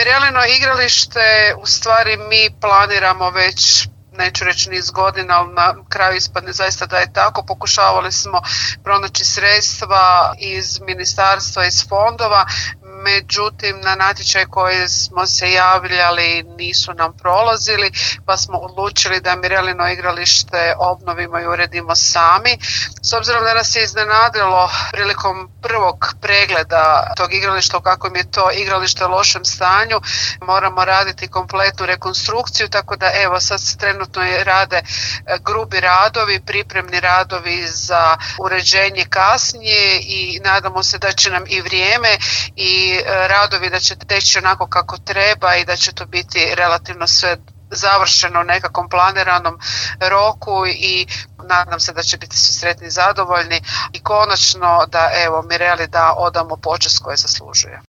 Mirelino igralište u stvari mi planiramo već, neću reći niz godina, ali na kraju ispadne zaista da je tako. Pokušavali smo pronaći sredstva iz ministarstva, iz fondova, međutim na natječaj koji smo se javljali nisu nam prolazili, pa smo odlučili da Mirelino igralište obnovimo i uredimo sami. S obzirom da nas je iznenadilo prilikom prvog pregleda tog igrališta u kakvom je to igralište u lošem stanju, moramo raditi kompletnu rekonstrukciju, tako da evo sad se trenutno rade grubi radovi, pripremni radovi za uređenje kasnije i nadamo se da će nam i vrijeme i radovi da će teći onako kako treba i da će to biti relativno sve završeno u nekakvom planiranom roku i nadam se da će biti svi sretni i zadovoljni i konačno da evo Mireli da odamo počast koje zaslužuje.